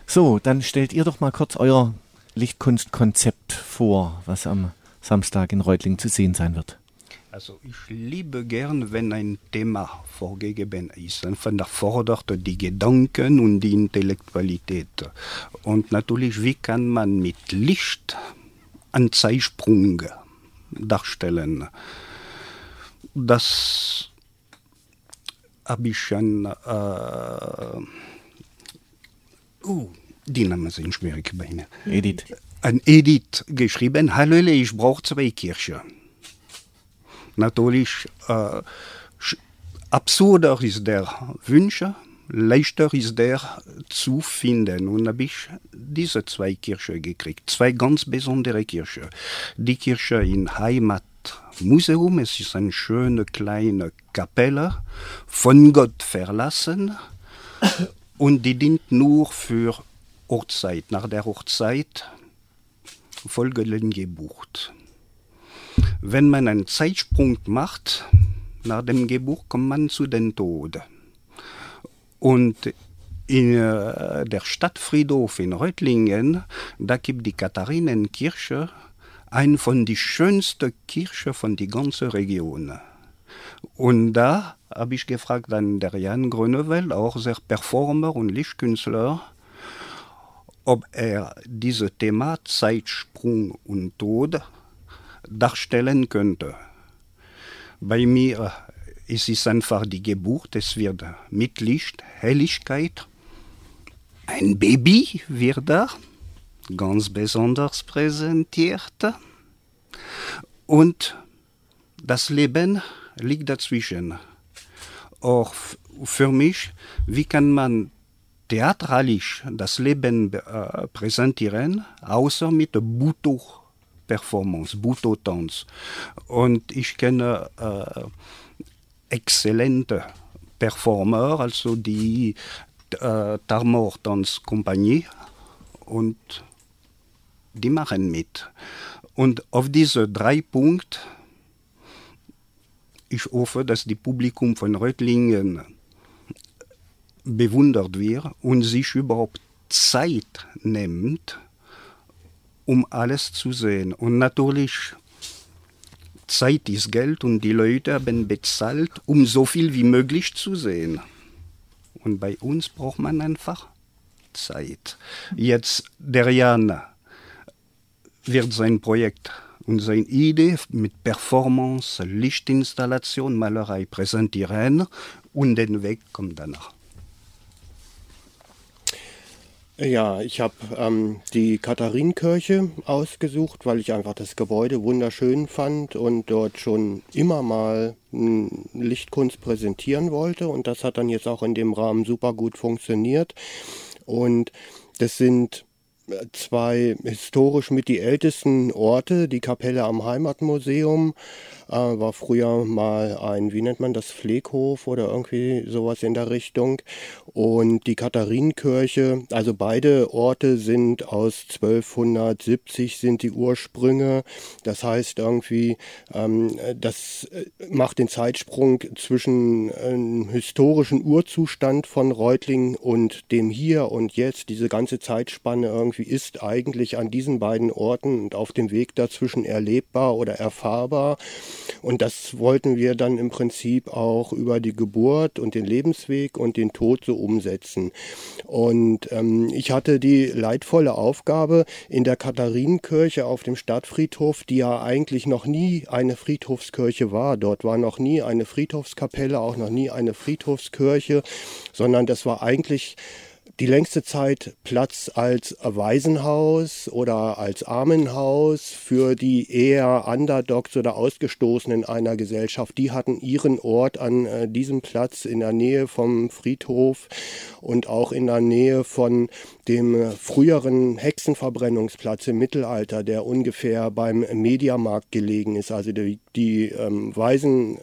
So, dann stellt ihr doch mal kurz euer Lichtkunstkonzept vor, was am Samstag in Reutlingen zu sehen sein wird. Also ich liebe gern, wenn ein Thema vorgegeben ist. Von der fordert die Gedanken und die Intellektualität. Und natürlich, wie kann man mit Licht einen Zeitsprung darstellen? Das habe ich schon... die Namen sind schwierig bei mir. Edith. Ein Edith geschrieben, Hallöle, ich brauche 2 Kirchen. Natürlich, absurder ist der Wunsch, leichter ist der zu finden. Und habe ich diese 2 Kirchen gekriegt, 2 ganz besondere Kirchen. Die Kirche im Heimatmuseum, es ist eine schöne kleine Kapelle, von Gott verlassen, und die dient nur für Hochzeit. Nach der Hochzeit folgt die Geburt. Wenn man einen Zeitsprung macht, nach dem Geburt kommt man zu dem Tod. Und in der Stadtfriedhof in Reutlingen, da gibt die Katharinenkirche eine von den schönsten Kirchen von der ganzen Region. Und da habe ich gefragt an der Jan Grönewald, auch sehr Performer und Lichtkünstler, ob er dieses Thema Zeitsprung und Tod darstellen könnte. Bei mir ist es einfach die Geburt, es wird mit Licht, Helligkeit, ein Baby wird da ganz besonders präsentiert und das Leben liegt dazwischen. Auch für mich, wie kann man theatralisch das Leben präsentieren, außer mit Buto-Performance, Buto-Tanz. Und ich kenne exzellente Performer, also die Tarmor-Tanzkompanie, und die machen mit. Und auf diese 3 Punkte, ich hoffe, dass das Publikum von Reutlingen bewundert wird und sich überhaupt Zeit nimmt, um alles zu sehen. Und natürlich, Zeit ist Geld und die Leute haben bezahlt, um so viel wie möglich zu sehen. Und bei uns braucht man einfach Zeit. Jetzt, der Jan wird sein Projekt und seine Idee mit Performance, Lichtinstallation, Malerei präsentieren und den Weg kommt danach. Ja, ich habe die Katharinenkirche ausgesucht, weil ich einfach das Gebäude wunderschön fand und dort schon immer mal Lichtkunst präsentieren wollte. Und das hat dann jetzt auch in dem Rahmen super gut funktioniert. Und das sind 2 historisch mit die ältesten Orte. Die Kapelle am Heimatmuseum war früher mal ein, wie nennt man das, Pfleghof oder irgendwie sowas in der Richtung. Und die Katharinenkirche, also beide Orte sind aus 1270 sind die Ursprünge. Das heißt irgendwie, das macht den Zeitsprung zwischen einem historischen Urzustand von Reutlingen und dem Hier und Jetzt. Diese ganze Zeitspanne irgendwie ist eigentlich an diesen beiden Orten und auf dem Weg dazwischen erlebbar oder erfahrbar. Und das wollten wir dann im Prinzip auch über die Geburt und den Lebensweg und den Tod so umsetzen. Und ich hatte die leidvolle Aufgabe, in der Katharinenkirche auf dem Stadtfriedhof, die ja eigentlich noch nie eine Friedhofskirche war, dort war noch nie eine Friedhofskapelle, auch noch nie eine Friedhofskirche, sondern das war eigentlich die längste Zeit Platz als Waisenhaus oder als Armenhaus für die eher Underdogs oder Ausgestoßenen einer Gesellschaft. Die hatten ihren Ort an diesem Platz in der Nähe vom Friedhof und auch in der Nähe von dem früheren Hexenverbrennungsplatz im Mittelalter, der ungefähr beim Mediamarkt gelegen ist. Also die Waisen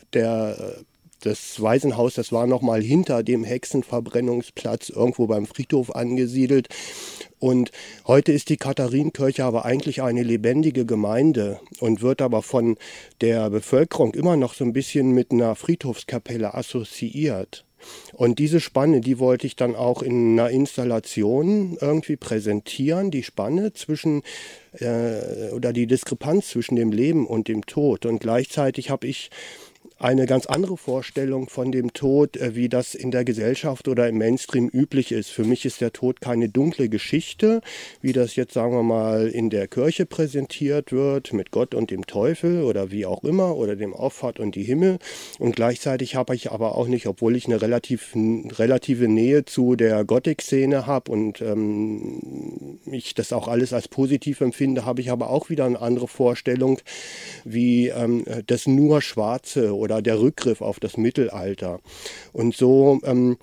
das Waisenhaus, das war noch mal hinter dem Hexenverbrennungsplatz irgendwo beim Friedhof angesiedelt. Und heute ist die Katharinenkirche aber eigentlich eine lebendige Gemeinde und wird aber von der Bevölkerung immer noch so ein bisschen mit einer Friedhofskapelle assoziiert. Und diese Spanne, die wollte ich dann auch in einer Installation irgendwie präsentieren, die Spanne zwischen oder die Diskrepanz zwischen dem Leben und dem Tod. Und gleichzeitig habe ich eine ganz andere Vorstellung von dem Tod, wie das in der Gesellschaft oder im Mainstream üblich ist. Für mich ist der Tod keine dunkle Geschichte, wie das jetzt, sagen wir mal, in der Kirche präsentiert wird, mit Gott und dem Teufel oder wie auch immer, oder dem Auffahrt und die Himmel. Und gleichzeitig habe ich aber auch nicht, obwohl ich eine relative Nähe zu der Gothic-Szene habe und ich das auch alles als positiv empfinde, habe ich aber auch wieder eine andere Vorstellung, wie das nur Schwarze oder der Rückgriff auf das Mittelalter. Und so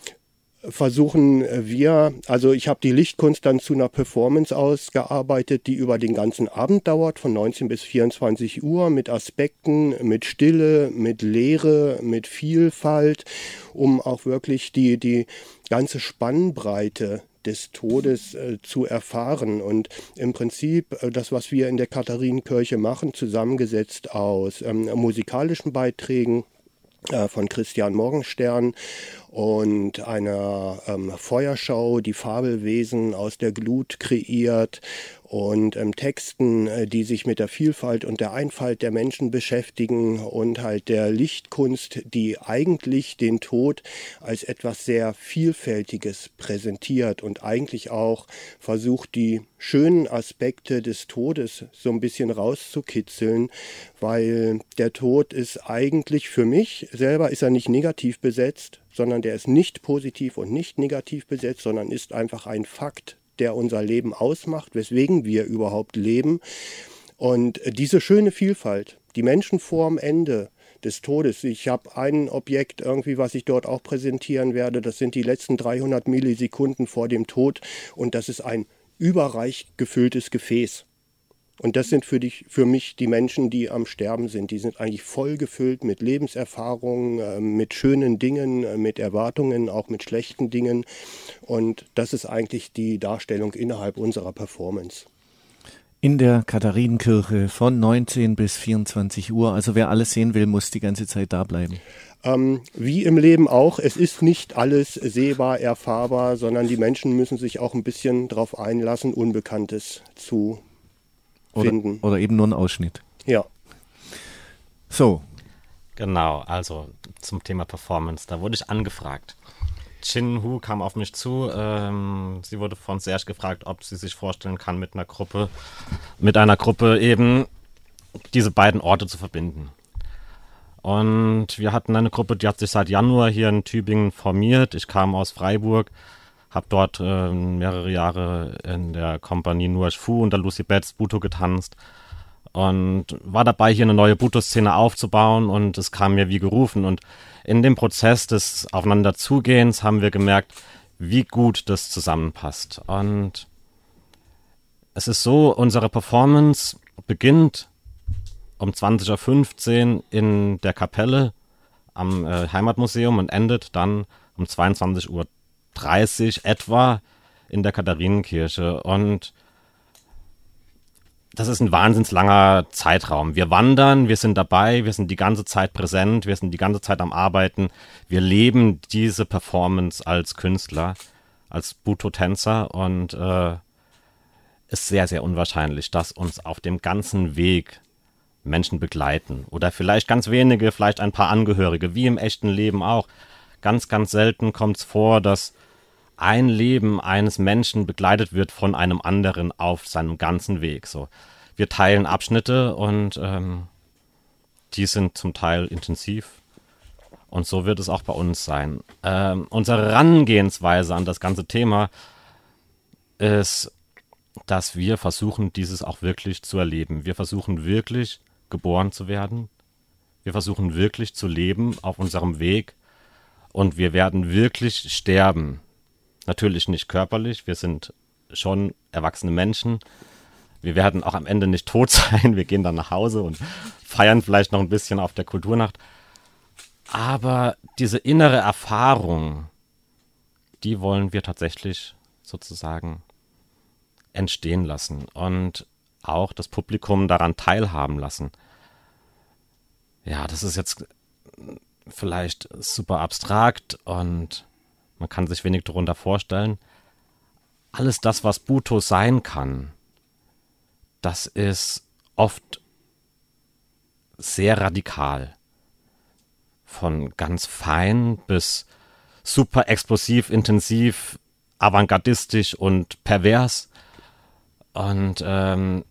versuchen wir, also ich habe die Lichtkunst dann zu einer Performance ausgearbeitet, die über den ganzen Abend dauert, von 19 bis 24 Uhr, mit Aspekten, mit Stille, mit Leere, mit Vielfalt, um auch wirklich die ganze Spannbreite des Todes zu erfahren. Und im Prinzip das, was wir in der Katharinenkirche machen, zusammengesetzt aus musikalischen Beiträgen von Christian Morgenstern und einer Feuerschau, die Fabelwesen aus der Glut kreiert und Texten, die sich mit der Vielfalt und der Einfalt der Menschen beschäftigen und halt der Lichtkunst, die eigentlich den Tod als etwas sehr Vielfältiges präsentiert und eigentlich auch versucht, die schönen Aspekte des Todes so ein bisschen rauszukitzeln, weil der Tod ist eigentlich für mich selber, ist er nicht negativ besetzt, sondern der ist nicht positiv und nicht negativ besetzt, sondern ist einfach ein Fakt, der unser Leben ausmacht, weswegen wir überhaupt leben. Und diese schöne Vielfalt, die Menschen vorm Ende des Todes, ich habe ein Objekt irgendwie, was ich dort auch präsentieren werde, das sind die letzten 300 Millisekunden vor dem Tod und das ist ein überreich gefülltes Gefäß. Und das sind für mich die Menschen, die am Sterben sind. Die sind eigentlich voll gefüllt mit Lebenserfahrungen, mit schönen Dingen, mit Erwartungen, auch mit schlechten Dingen. Und das ist eigentlich die Darstellung innerhalb unserer Performance. In der Katharinenkirche von 19 bis 24 Uhr. Also wer alles sehen will, muss die ganze Zeit da bleiben. Wie im Leben auch, es ist nicht alles sehbar, erfahrbar, sondern die Menschen müssen sich auch ein bisschen darauf einlassen, Unbekanntes zu finden. Oder eben nur ein Ausschnitt. Ja. So. Genau, also zum Thema Performance, da wurde ich angefragt. Chin Hu kam auf mich zu, sie wurde von Serge gefragt, ob sie sich vorstellen kann, mit einer Gruppe eben diese beiden Orte zu verbinden. Und wir hatten eine Gruppe, die hat sich seit Januar hier in Tübingen formiert. Ich kam aus Freiburg, habe dort mehrere Jahre in der Kompanie Nuash Fu unter Lucy Betts Buto getanzt und war dabei, hier eine neue Buto-Szene aufzubauen und es kam mir wie gerufen. Und in dem Prozess des Aufeinanderzugehens haben wir gemerkt, wie gut das zusammenpasst. Und es ist so, unsere Performance beginnt um 20.15 Uhr in der Kapelle am Heimatmuseum und endet dann um 22:30 Uhr etwa in der Katharinenkirche. Und das ist ein wahnsinns langer Zeitraum. Wir wandern, wir sind dabei, wir sind die ganze Zeit präsent, wir sind die ganze Zeit am Arbeiten. Wir leben diese Performance als Künstler, als Buto-Tänzer und ist sehr, sehr unwahrscheinlich, dass uns auf dem ganzen Weg Menschen begleiten oder vielleicht ganz wenige, vielleicht ein paar Angehörige, wie im echten Leben auch. Ganz, ganz selten kommt es vor, dass ein Leben eines Menschen begleitet wird von einem anderen auf seinem ganzen Weg. So, wir teilen Abschnitte und die sind zum Teil intensiv und so wird es auch bei uns sein. Unsere Herangehensweise an das ganze Thema ist, dass wir versuchen, dieses auch wirklich zu erleben. Wir versuchen wirklich geboren zu werden. Wir versuchen wirklich zu leben auf unserem Weg und wir werden wirklich sterben. Natürlich nicht körperlich, wir sind schon erwachsene Menschen. Wir werden auch am Ende nicht tot sein, wir gehen dann nach Hause und feiern vielleicht noch ein bisschen auf der Kulturnacht. Aber diese innere Erfahrung, die wollen wir tatsächlich sozusagen entstehen lassen und auch das Publikum daran teilhaben lassen. Ja, das ist jetzt vielleicht super abstrakt und man kann sich wenig darunter vorstellen. Alles das, was Butoh sein kann, das ist oft sehr radikal. Von ganz fein bis super explosiv, intensiv, avantgardistisch und pervers. Und wir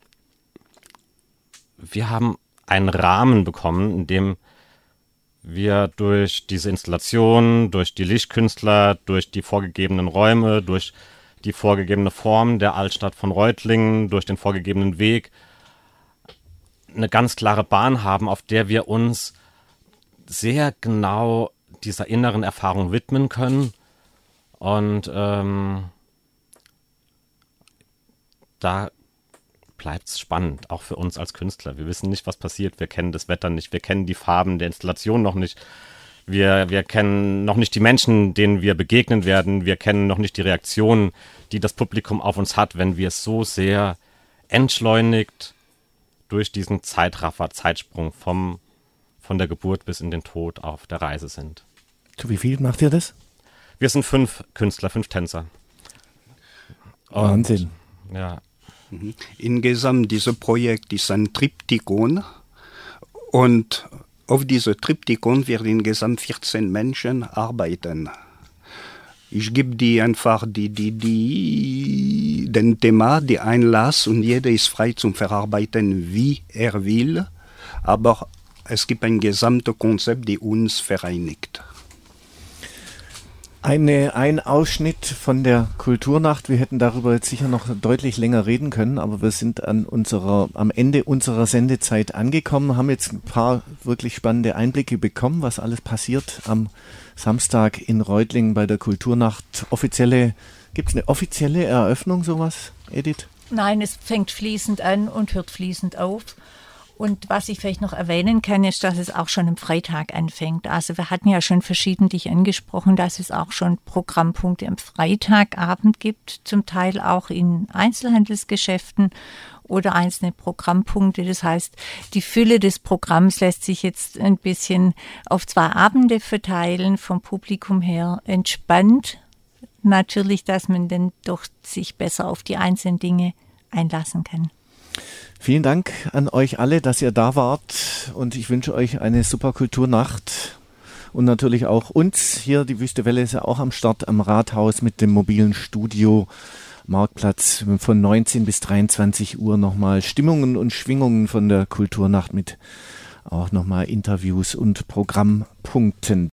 haben einen Rahmen bekommen, in dem wir durch diese Installation, durch die Lichtkünstler, durch die vorgegebenen Räume, durch die vorgegebene Form der Altstadt von Reutlingen, durch den vorgegebenen Weg eine ganz klare Bahn haben, auf der wir uns sehr genau dieser inneren Erfahrung widmen können. Und da bleibt es spannend, auch für uns als Künstler. Wir wissen nicht, was passiert. Wir kennen das Wetter nicht. Wir kennen die Farben der Installation noch nicht. Wir kennen noch nicht die Menschen, denen wir begegnen werden. Wir kennen noch nicht die Reaktionen, die das Publikum auf uns hat, wenn wir so sehr entschleunigt durch diesen Zeitraffer, Zeitsprung von der Geburt bis in den Tod auf der Reise sind. Zu wie viel macht ihr das? Wir sind 5 Künstler, 5 Tänzer. Wahnsinn. Ja. Insgesamt, dieses Projekt ist ein Triptychon und auf diesem Triptychon werden insgesamt 14 Menschen arbeiten. Ich gebe die einfach den Thema, die Einlass und jeder ist frei zum Verarbeiten, wie er will, aber es gibt ein gesamtes Konzept, das uns vereinigt. Ein Ausschnitt von der Kulturnacht. Wir hätten darüber jetzt sicher noch deutlich länger reden können, aber wir sind am Ende unserer Sendezeit angekommen, haben jetzt ein paar wirklich spannende Einblicke bekommen, was alles passiert am Samstag in Reutlingen bei der Kulturnacht. Gibt es eine offizielle Eröffnung, sowas, Edith? Nein, es fängt fließend an und hört fließend auf. Und was ich vielleicht noch erwähnen kann, ist, dass es auch schon am Freitag anfängt. Also wir hatten ja schon verschiedentlich angesprochen, dass es auch schon Programmpunkte am Freitagabend gibt, zum Teil auch in Einzelhandelsgeschäften oder einzelne Programmpunkte. Das heißt, die Fülle des Programms lässt sich jetzt ein bisschen auf 2 Abende verteilen, vom Publikum her entspannt. Natürlich, dass man dann doch sich besser auf die einzelnen Dinge einlassen kann. Vielen Dank an euch alle, dass ihr da wart und ich wünsche euch eine super Kulturnacht und natürlich auch uns hier, die Wüste Welle ist ja auch am Start am Rathaus mit dem mobilen Studio Marktplatz von 19 bis 23 Uhr nochmal Stimmungen und Schwingungen von der Kulturnacht mit auch nochmal Interviews und Programmpunkten.